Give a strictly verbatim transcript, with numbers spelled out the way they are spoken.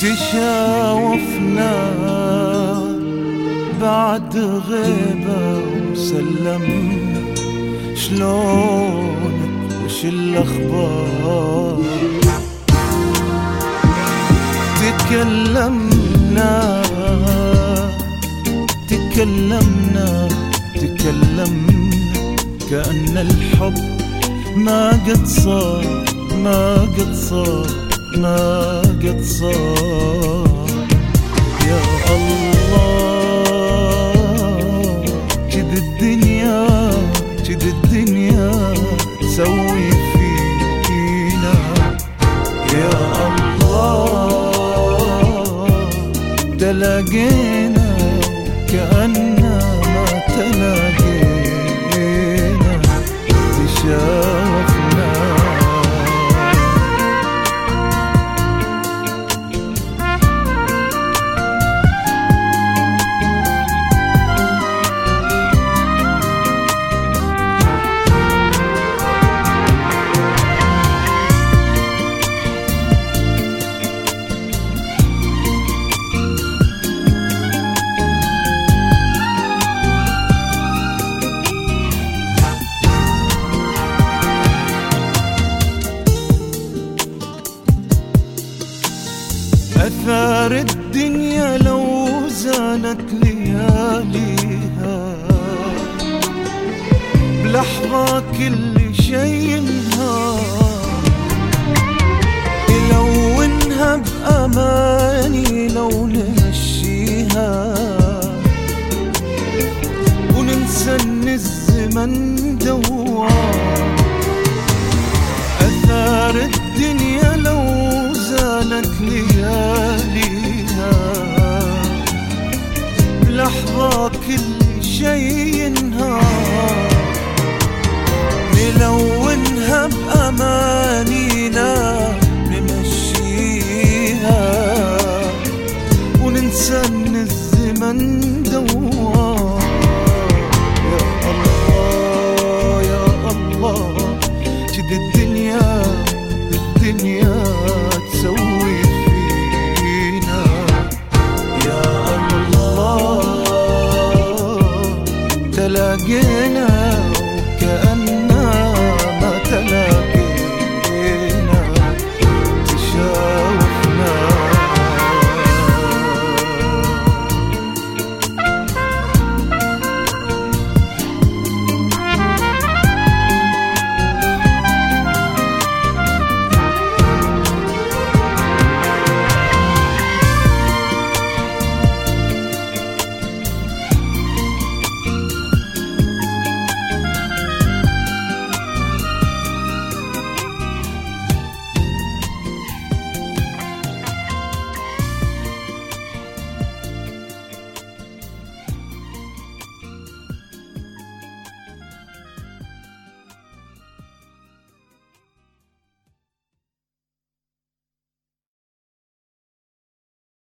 تشاوفنا بعد غيبة وسلمنا، شلونك وش الأخبار؟ تكلمنا تكلمنا تكلمنا كأن الحب ما قد صار ما قد صار ما قد صار. يا الله كد الدنيا كد الدنيا تسوي فينا. يا الله تلاقينا كأننا ما تلاقينا، تشاوفنا. أثار الدنيا لو زالت لياليها، بلحظة كل شي ينهار. يلونها بأماني لو نمشيها، وننسى إن الزمن دوار. أثار الدنيا لو زالت لياليها، بلحظة كل شي ينهار. نلونها بأمانينا نمشيها،